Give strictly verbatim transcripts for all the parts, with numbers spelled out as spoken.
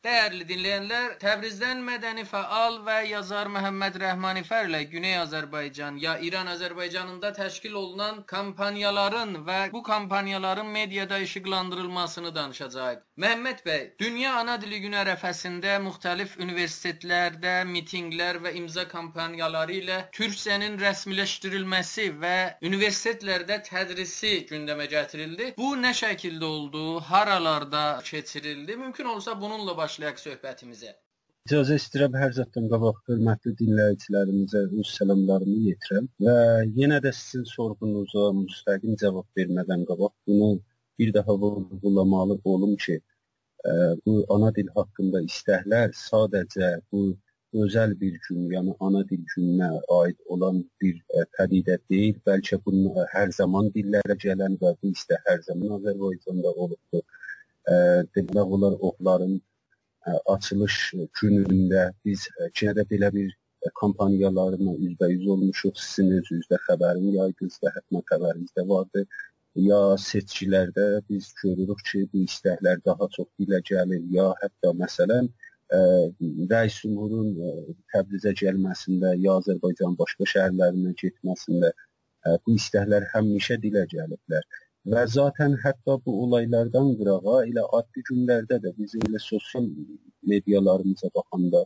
Değerli dinleyenler, Təbrizdən mədəni fəal və yazar Məhəmməd Rəhmanifər ilə Güney Azərbaycan ya İran Azərbaycanında təşkil olunan kampanyaların və bu kampanyaların mediada işıqlandırılmasını danışacağıq. Məhəmməd bəy, Dünya Ana Dili Günü ərəfəsində müxtəlif universitetlərdə mitinqlər və imza kampanyaları ilə türkçənin rəsmiləşdirilməsi və universitetlərdə tədrisi gündəmə gətirildi. Bu nə şəkildə oldu? Haralarda keçirildi? Mümkün olsa bununla başlayaq söhbətimizə. İcazə istəyirəm hər zətdən qabaq hörmətli dinləyicilərimizə öz səlamlarımı yetirəm və yenə də sizin sorğunuza müstəqil cavab vermədən qabaq bunu bir daha vurğulamalı olum ki, bu ana dil haqqında istəklər sadəcə bu özəl bir gün, yəni ana dil gününə aid olan bir pədidə deyil, bəlkə bunun hər zaman dillərə gələn və bu istək hər zaman Azərbaycanda olubdur. Demək olar oxların açılış günündə biz yenə də belə bir kampanyalarına üzbəüz olmuşuq. Sizin özünüzdə xəbərin yaydınızda, hətta xəbəriniz də vardı. Ya seçkilərdə biz görürük ki, bu istəklər daha çox dilə gəlir, ya hətta məsələn Rəis Cümhurun Təbrizə gəlməsində, ya Azərbaycan başqa şəhərlərinə getməsində bu istəklər həmişə dilə gəliblər. Və zaten hətta bu olaylardan qırağa elə adli günlərdə də bizim elə sosial medialarımıza baxanda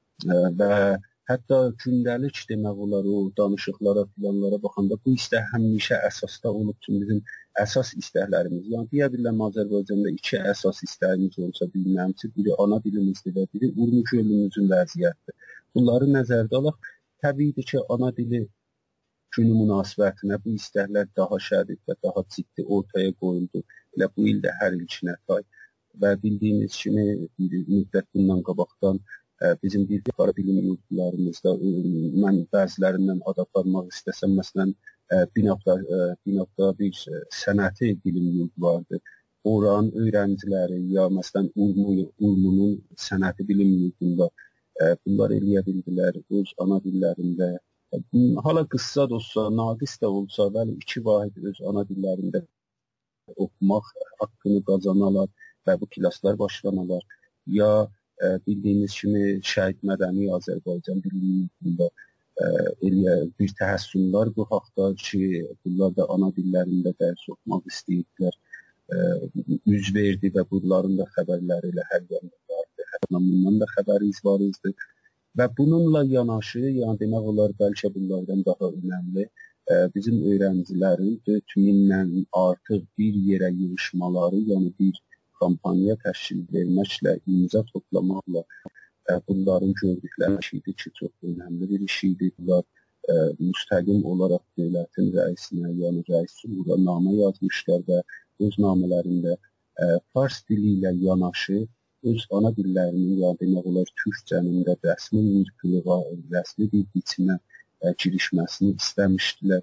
və hətta gündəlik demək olar o danışıqlara, filanlara baxanda bu istək həmişə əsasda olub ki, bizim əsas istəklərimiz. Yəni deyə biləm Azərbaycanda iki əsas istəyimiz olsa bilməm ki, biri ana dilimizdir və biri Urmuc gölümüzün vəziyyətidir. Bunları nəzərdə alaq, təbiidir ki, ana dili günü münasibətinə bu istəklər daha şədid və daha ciddi ortaya qoyuldu. Elə bu il də hər ilkinə tay. Və bildiyiniz kimi bir müddət bundan qabaqdan bizim bir yuxarı bilim yurtlarımızda mən bəzilərindən ad aparmaq istəsəm, məsələn, Binafda bir sənəti bilim yurdu vardı. Oranın öyrənciləri ya məsələn Urmunun sənəti bilim yurdunda bunlar eləyə bildilər öz ana dillərində. Hala qıssa da olsa, naqis də olsa, bəli, iki vahid öz ana dillərində oxumaq haqqını qazanalar və bu klaslar başlamalar. Ya bildiyiniz kimi Şəhid Mədəni Azərbaycan Bilimində bir təhəssünlər bu haqda ki, bunlar da ana dillərində dərs oxumaq istəyirlər, üz verdi və bunların da xəbərləri ilə hər yerdə vardı. Hətta bundan da xəbəriniz var idi. Və bununla yanaşı, yəni demək olar bəlkə bunlardan daha önəmli, bizim öyrəncilərin dörd mindən artıq bir yerə yığışmaları, yəni bir kampanya təşkil verməklə, imza toplamaqla bunların gördükləri şeydir ki, çox önəmli bir iş idi. Bunlar müstəqim olaraq dövlətin rəisinə, yəni rəis Cümhura namə yazmışlar və öz namələrində fars dili ilə yanaşı öz ana dillərinin, ya demək olar türkcənin də rəsmi mülkülüğa, rəsmi bir biçimə girişməsini istəmişdilər.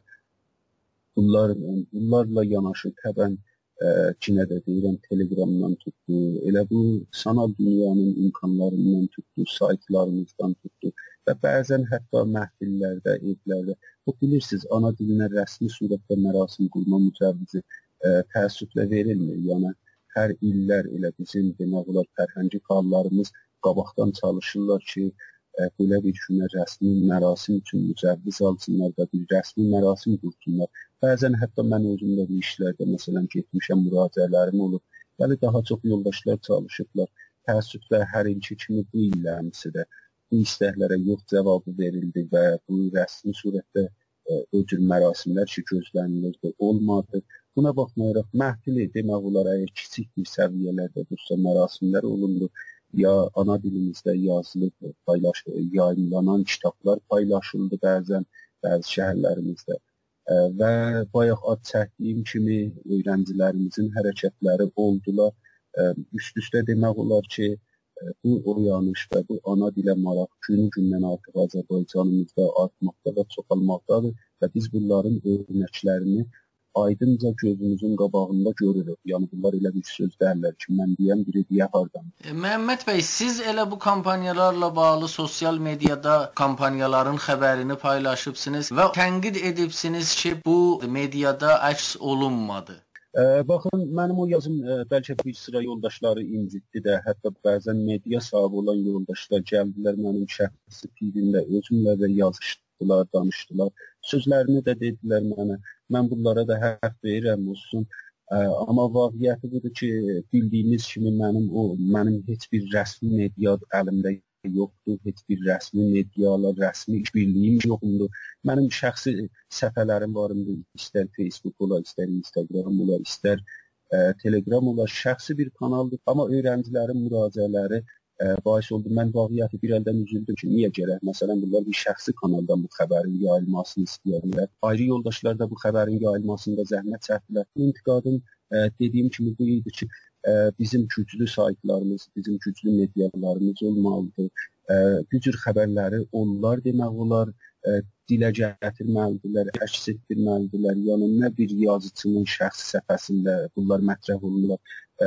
Bunlar, bunlarla yanaşı təbən yenə də deyirəm, Telegramdan tutdu, elə bu sanal dünyanın imkanlarından tutdu, saytlarımızdan tutdu və bəzən hətta məhfillərdə, evlərdə, bu bilirsiniz, ana dilinə rəsmi surətdə mərasim qurma mücəvvizi təəssüflə verilmir. Yəni, hər illər elə bizim demək olar fərhəngi xallarımız qabaqdan çalışırlar ki, belə bir günə rəsmi mərasim üçün mücəvviz alsınlar və bir rəsmi mərasim qursunlar. Bəzən hətta mən özümdə bu işlərdə, məsələn, getmişəm, müraciələrim olub. Bəli, daha çox yoldaşlar çalışıblar. Təəssüflə hər ilki kimi bu illərimsi də bu istəklərə yox cavabı verildi və bu rəsmi surətdə ödül mərasimlər ki, gözlənilirdi, olmadı. Buna baxmayaraq, məhfili demək olar, əgər kiçik bir səviyyələrdə dursa mərasimlər olundu, ya ana dilimizdə yazılıb, yayınlanan kitablar paylaşıldı bəzən bəzi şəhərlərimizdə və bayaq ad çəkdiyim kimi öyrəncilərimizin hərəkətləri oldular. Üst-üstə demək olar ki, bu oyanış və bu ana dilə maraq günü-gündən artıq Azərbaycanımızda artmaqda və çoxalmaqdadır və biz bunların örnəklərini aydınca gözümüzün qabağında görürük. Yəni, bunlar elə bir söz dərlər ki, mən deyəm, biri deyə hardan. Məhəmməd bəy, siz elə bu kampanyalarla bağlı sosial mediada kampanyaların xəbərini paylaşıbsınız və tənqid edibsiniz ki, bu mediada əks olunmadı. Ə, baxın, mənim o yazım ə, bəlkə bir sıra yoldaşları incitdi də, hətta bəzən media sahibi olan yoldaşlar gəldilər mənim şəxsi pirimlə, özümlə də yazışdılar, danışdılar. Sözlərini də dedilər mənə. Mən bunlara da haqq verirəm olsun. Ə, amma vaqiyyəti budur ki, bildiyiniz kimi mənim o mənim heç bir rəsmi media əlimdə yoxdur, heç bir rəsmi medialar, rəsmi işbirliyim yoxdur. Mənim şəxsi səhifələrim var, istər Facebook olar, istər Instagram olar, istər ə, Telegram olar, şəxsi bir kanaldır. Amma öyrəncilərin müraciələri ə, bahis oldu. Mən vaqiyyəti bir əldən üzüldüm ki, niyə gərək? Məsələn, bunlar bir şəxsi kanaldan bu xəbərin yayılmasını istəyirlər. Ayrı yoldaşlar da bu xəbərin yayılmasında zəhmət çəkdilər. İntiqadın ə, dediyim kimi bu idi ki, bizim güclü saytlarımız, bizim güclü medialarımız olmalıdır. Bu cür xəbərləri onlar demək olar, dilə gətirməlidirlər, əks etdirməlidirlər. Yəni, nə bir yazıçının şəxsi səhifəsində bunlar mətrəh olurlar.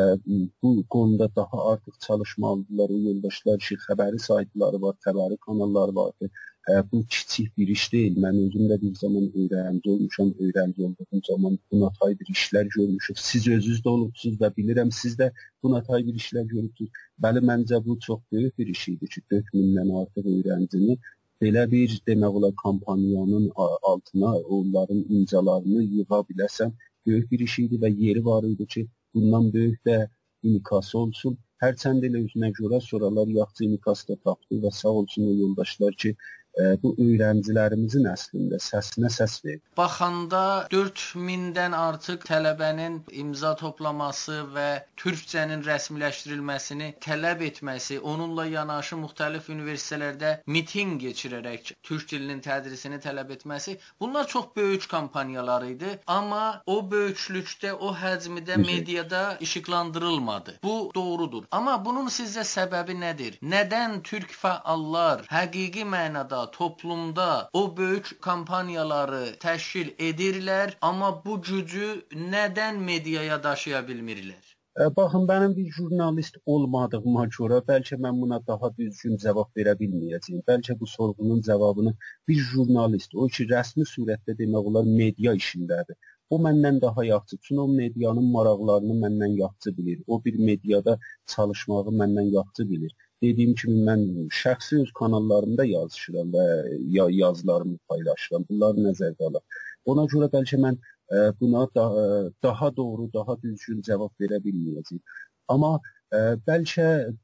Bu konuda daha artıq çalışmalıdırlar. O yoldaşlar ki, xəbəri saytları var, xəbəri kanalları vardır. Bu kiçik bir iş deyil. Mən özüm də bir zaman öyrənci olmuşam, öyrənci olduğum zaman buna tay bir işlər görmüşük. Siz özünüz də olubsuz və bilirəm, siz də buna tay bir işlər görübsünüz. Bəli, məncə bu çox böyük bir iş idi ki, dörd mindən artıq öyrəncini belə bir demək olar kampaniyanın altına onların imzalarını yığa biləsən böyük bir iş idi və yeri var idi ki, bundan böyük də inikası olsun. Hərçənd elə özünə görə sonralar yaxşı inikas da tapdı və sağ olsun o yoldaşlar ki, bu öyrəncilərimizin əslində səsinə səs verir. Baxanda dörd mindən artıq tələbənin imza toplaması və türkcənin rəsmiləşdirilməsini tələb etməsi, onunla yanaşı müxtəlif universitetlərdə miting keçirərək türk dilinin tədrisini tələb etməsi, bunlar çox böyük kampaniyalar idi. Amma o böyüklükdə, o həcmdə mediada işıqlandırılmadı. Bu doğrudur. Amma bunun sizcə səbəbi nədir? Nədən türk fəallar həqiqi mənada toplumda o böyük kampaniyaları təşkil edirlər, amma bu gücü nədən mediaya daşıya bilmirlər? Baxın, mənim bir jurnalist olmadığıma görə bəlkə mən buna daha düzgün cavab verə bilməyəcəyim. Bəlkə bu sorğunun cavabını bir jurnalist, o ki, rəsmi surətdə demək olar media işindədir. O məndən daha yaxşı, çünki o medianın maraqlarını məndən yaxşı bilir. O bir mediada çalışmağı məndən yaxşı bilir. Dediyim kimi, mən şəxsi öz kanallarımda yazışıram və yazılarımı paylaşıram. Bunları nəzərdə alaq. Ona görə bəlkə mən buna daha, daha doğru, daha düzgün cavab verə bilməyəcəyim. Amma bəlkə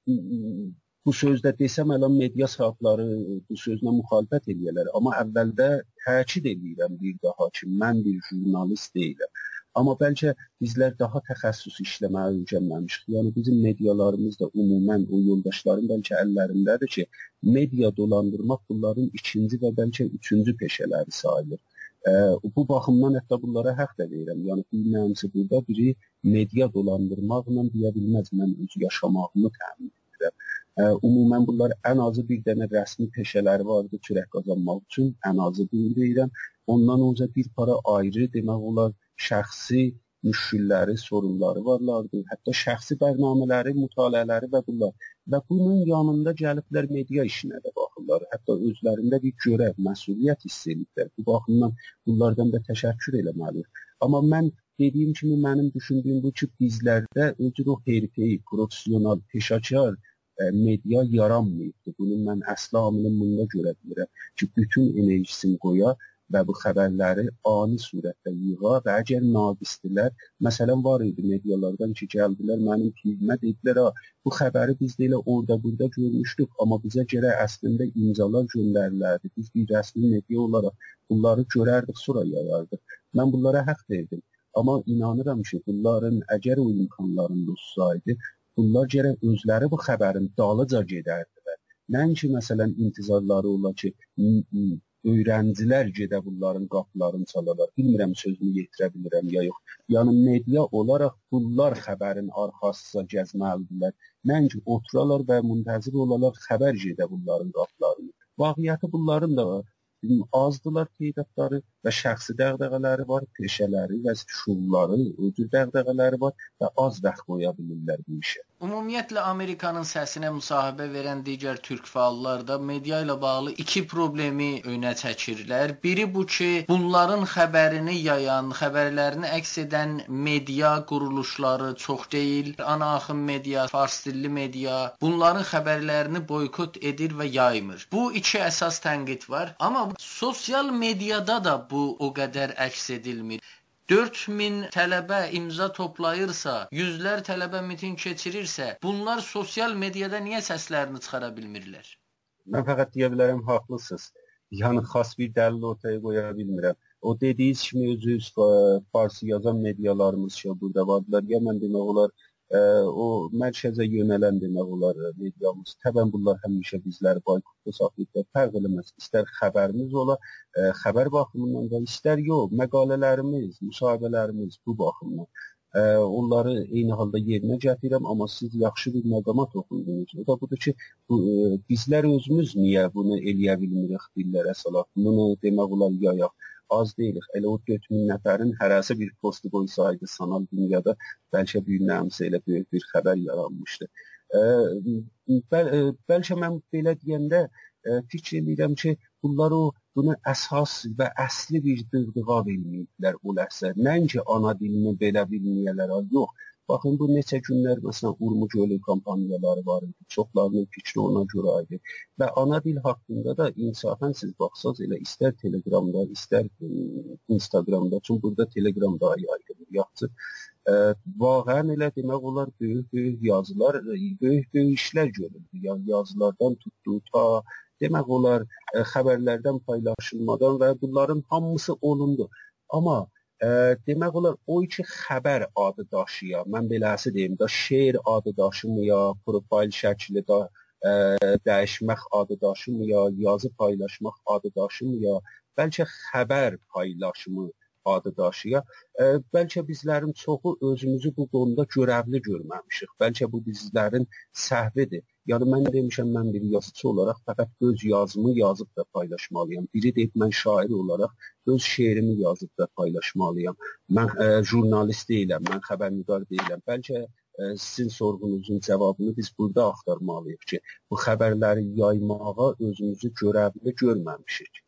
bu sözdə desəm, əlan media sahibləri bu sözlə müxalifət edirlər. Amma əvvəldə təkid edirəm bir daha ki, mən bir jurnalist deyiləm. Amma bəlkə bizlər daha təxəssüs işləməyə öyrənməmişik. Yəni, bizim medialarımız da umumən o yoldaşların bəlkə əllərindədir ki, media dolandırmaq bunların ikinci və bəlkə üçüncü peşələri sayılır. Bu baxımdan hətta bunlara haqq da verirəm. Yəni, bilməyəmsi burada biri media dolandırmaqla deyə bilməz, mən öz yaşamağımı təmin edirəm. Umumən bunlar ən azı bir dənə rəsmi peşələri vardır çörək qazanmaq üçün, ən azı bunu deyirəm. Ondan önce bir para ayrı demək olar şəxsi müşkilləri, sorunları varlardı. Hətta şəxsi bərnamələri, mütaliələri və bunlar. Və bunun yanında gəliblər media işinə də baxırlar. Hətta özlərində bir görəv, məsuliyyət hiss edirlər. Bu baxımdan bunlardan da təşəkkür eləməlidir. Amma mən dediyim kimi mənim düşündüyüm bu ki, bizlərdə özü o hərfəyi, profesional, peşəkar media yaranmayıbdır. Bunu mən əsla amilin bunda görə bilirəm ki, bütün enerjisini qoya və bu xəbərləri ani surətdə yığa və əgər naqisdirlər, məsələn var idi medialardan ki, gəldilər mənim pirimə dedilər, bu xəbəri biz də elə orada-burada görmüşdük, amma bizə görə əslində imzalar göndərilərdi. Biz bir rəsmi media olaraq bunları görərdik, sonra yayardıq. Mən bunlara haqq verdim. Amma inanıram ki, bunların əgər o imkanlarında olsaydı, bunlar gərək özləri bu xəbərin dalıca gedərdilər. Nəinki məsələn intizarları ola ki, öyrəncilər gedə bunların qapılarını çalarlar. Bilmirəm sözünü yetirə bilirəm ya yox. Yəni media olaraq bunlar xəbərin arxasıca gəzməlidirlər. Nəinki oturalar və müntəzir olarlar xəbər gedə bunların qapılarını. Vaqiyyəti bunların da azdılar qeydiyyatları və şəxsi dəğdəğələri var, peşələri və şuurları, ödül dəğdəğələri var və az vaxt qoya bilirlər bu işə. Ümumiyyətlə Amerikanın səsinə müsahibə verən digər türk fəallar da media ilə bağlı iki problemi önə çəkirlər. Biri bu ki, bunların xəbərini yayan, xəbərlərini əks edən media quruluşları çox deyil. Ana axım media, fars dilli media bunların xəbərlərini boykot edir və yaymır. Bu iki əsas tənqid var. Amma sosial mediada da bu o qədər əks edilmir. dörd min tələbə imza toplayırsa, yüzlər tələbə miting keçirirsə, bunlar sosial mediada niyə səslərini çıxara bilmirlər? Mən fəqət deyə bilərəm, haqlısınız. Yəni, xas bir dəlil ortaya qoya bilmirəm. O dediyiniz kimi özünüz farsı yazan medialarımız ki, burada vardılar. Ya mən demək olar, ə, o mərkəzə yönələn demək olar mediamız. Təbən bunlar həmişə bizləri boykotda saxlayıblar. Fərq eləməz. İstər xəbərimiz ola, ə, xəbər baxımından da, istər yox, məqalələrimiz, müsahibələrimiz bu baxımdan. Ə, onları eyni halda yerinə gətirirəm, amma siz yaxşı bir məqama toxundunuz. O da budur ki, bu, ə, bizlər özümüz niyə bunu eləyə bilmirik dillərə salaq? Bunu demək olar yayaq. Az deyilik. Elə o dörd min nəfərin hərəsi bir postu qoysaydı sanal dünyada bəlkə bir nəmsə elə böyük bir xəbər yaranmışdı. Ə, bəl, ə, bəlkə mən belə deyəndə ə, fikir edirəm ki, bunlar o bunu əsas və əsli bir dırdığa bilməyiblər o ləhsə. Nəinki ana dilini belə bilməyələr, yox. Baxın, bu neçə günlər, məsələn, Urmuc ölü kampaniyaları var idi. Çoxlarının fikri ona görə idi. Və ana dil haqqında da insafən siz baxsaz, elə istər Telegramda, istər Instagramda, çünki burada Telegram daha yaygındır, yaxşı. Vaqən elə demək olar, böyük-böyük yazılar, böyük-böyük işlər görüldü. Yəni, yazılardan tutdu, ta demək olar, xəbərlərdən paylaşılmadan və bunların hamısı olundu. Amma Ə, demək olar, o iki xəbər adı daşıya, mən beləsi deyim da, şeir adı daşımaya, profil şəkli da ə, dəyişmək adı daşımaya, yazı paylaşmaq adı daşımaya, bəlkə xəbər paylaşımı adı daşıya, ə, bəlkə bizlərin çoxu özümüzü bu konuda görəvli görməmişik, bəlkə bu bizlərin səhvidir. Yəni, mən demişəm, mən bir yazıcı olaraq fəqət öz yazımı yazıb da paylaşmalıyam. Biri deyib, mən şair olaraq öz şeirimi yazıb da paylaşmalıyam. Mən ə, jurnalist deyiləm, mən xəbərnigar deyiləm. Bəlkə ə, sizin sorğunuzun cavabını biz burada axtarmalıyıq ki, bu xəbərləri yaymağa özümüzü görəvli görməmişik.